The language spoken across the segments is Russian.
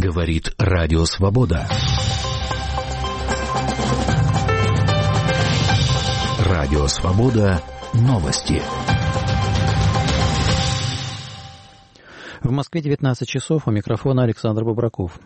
Говорит Радио Свобода. Радио Свобода. Новости. В Москве 19 часов. У микрофона Александр Бобраков.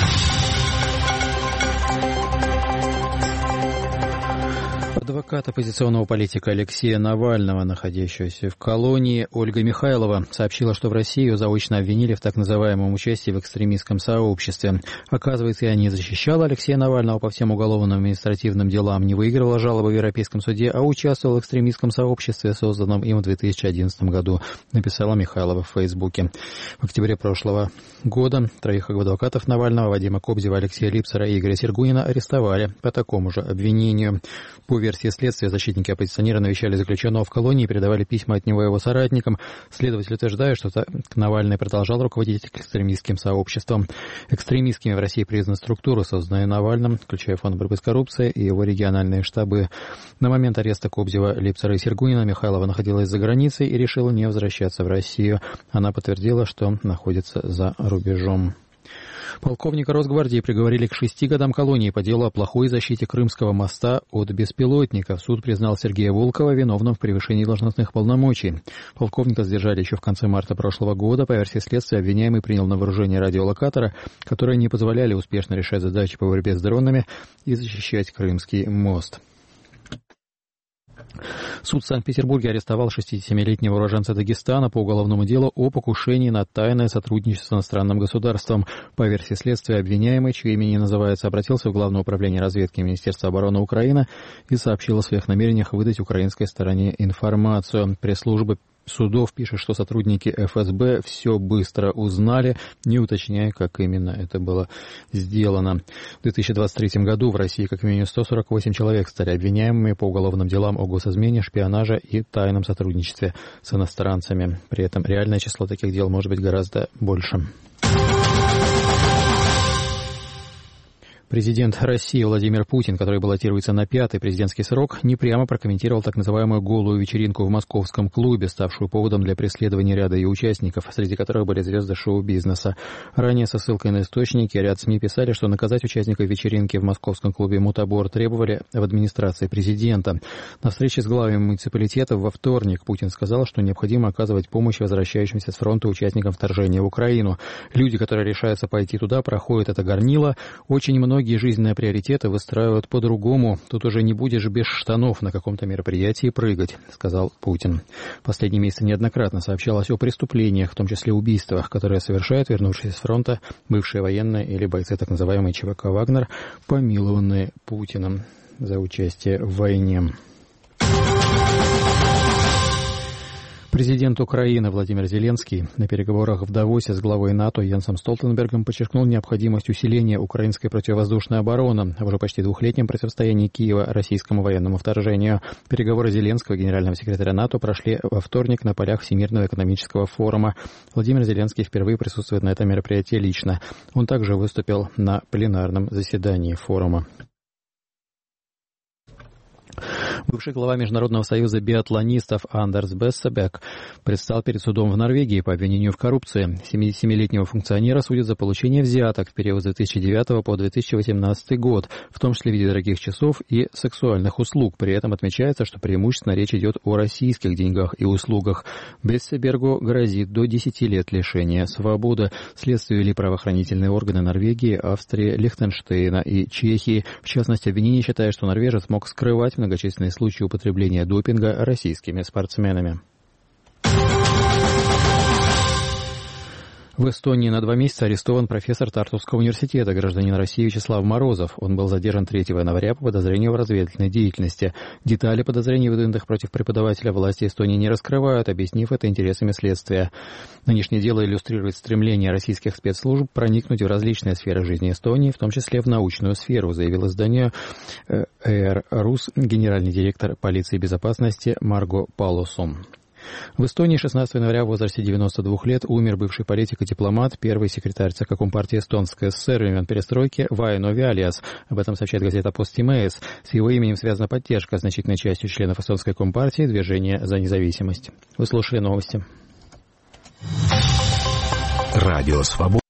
Адвокат оппозиционного политика Алексея Навального, находящегося в колонии, Ольга Михайлова, сообщила, что в России ее заочно обвинили в так называемом участии в экстремистском сообществе. Оказывается, я не защищала Алексея Навального по всем уголовным и административным делам, не выигрывала жалобы в Европейском суде, а участвовала в экстремистском сообществе, созданном им в 2011 году, написала Михайлова в Фейсбуке. В октябре прошлого года троих адвокатов Навального, Вадима Кобзева, Алексея Липсера и Игоря Сергунина, арестовали по такому же обвинению. По версии следствия, защитники оппозиционера навещали заключенного в колонии и передавали письма от него его соратникам. Следователь утверждает, что Навальный продолжал руководить экстремистским сообществом. Экстремистскими в России признаны структуры, созданные Навальным, включая Фонд борьбы с коррупцией и его региональные штабы. На момент ареста Кобзева, Липсера и Сергунина Михайлова находилась за границей и решила не возвращаться в Россию. Она подтвердила, что находится за рубежом. Полковника Росгвардии приговорили к 6 годам колонии по делу о плохой защите Крымского моста от беспилотников. Суд признал Сергея Волкова виновным в превышении должностных полномочий. Полковника задержали еще в конце марта прошлого года. По версии следствия, обвиняемый принял на вооружение радиолокаторы, которые не позволяли успешно решать задачи по борьбе с дронами и защищать Крымский мост. Суд в Санкт-Петербурге арестовал 67-летнего уроженца Дагестана по уголовному делу о покушении на тайное сотрудничество с иностранным государством. По версии следствия, обвиняемый, чье имя не называется, обратился в Главное управление разведки Министерства обороны Украины и сообщил о своих намерениях выдать украинской стороне информацию. Пресс-служба судов пишет, что сотрудники ФСБ все быстро узнали, не уточняя, как именно это было сделано. В 2023 году в России как минимум 148 человек стали обвиняемыми по уголовным делам о госизмене, шпионаже и тайном сотрудничестве с иностранцами. При этом реальное число таких дел может быть гораздо больше. Президент России Владимир Путин, который баллотируется на 5-й президентский срок, не прямо прокомментировал так называемую голую вечеринку в московском клубе, ставшую поводом для преследования ряда ее участников, среди которых были звезды шоу-бизнеса. Ранее со ссылкой на источники ряд СМИ писали, что наказать участников вечеринки в московском клубе «Мутабор» требовали в администрации президента. На встрече с главами муниципалитетов во вторник Путин сказал, что необходимо оказывать помощь возвращающимся с фронта участникам вторжения в Украину. Люди, которые решаются пойти туда, проходят это горнило. Очень многие жизненные приоритеты выстраивают по-другому. Тут уже не будешь без штанов на каком-то мероприятии прыгать, сказал Путин. В последние месяцы неоднократно сообщалось о преступлениях, в том числе убийствах, которые совершают вернувшиеся с фронта бывшие военные или бойцы так называемой ЧВК «Вагнер», помилованные Путиным за участие в войне. Президент Украины Владимир Зеленский на переговорах в Давосе с главой НАТО Йенсом Столтенбергом подчеркнул необходимость усиления украинской противовоздушной обороны в уже почти двухлетнем противостоянии Киева российскому военному вторжению. Переговоры Зеленского, генерального секретаря НАТО, прошли во вторник на полях Всемирного экономического форума. Владимир Зеленский впервые присутствует на этом мероприятии лично. Он также выступил на пленарном заседании форума. Бывший глава Международного союза биатлонистов Андерс Бессебек предстал перед судом в Норвегии по обвинению в коррупции. 77-летнего функционера судят за получение взяток в период с 2009 по 2018 год, в том числе в виде дорогих часов и сексуальных услуг. При этом отмечается, что преимущественно речь идет о российских деньгах и услугах. Бессебергу грозит до 10 лет лишения свободы. Следствие вели правоохранительные органы Норвегии, Австрии, Лихтенштейна и Чехии. В частности, обвинение считает, что норвежец мог скрывать многочисленные случаи употребления допинга российскими спортсменами. В Эстонии на 2 месяца арестован профессор Тартуского университета, гражданин России Вячеслав Морозов. Он был задержан 3 января по подозрению в разведывательной деятельности. Детали подозрений, выдвинутых против преподавателя, власти Эстонии не раскрывают, объяснив это интересами следствия. Нынешнее дело иллюстрирует стремление российских спецслужб проникнуть в различные сферы жизни Эстонии, в том числе в научную сферу, заявил изданию «Эйр Рус» генеральный директор полиции безопасности Марго Палосон. В Эстонии 16 января в возрасте 92 лет умер бывший политик и дипломат, первый секретарь ЦК Компартии Эстонской ССР времен перестройки Вайно Виалиас. Об этом сообщает газета Postimees. С его именем связана поддержка значительной частью членов Эстонской Компартии движения за независимость. Вы слушали новости. Радио Свобода.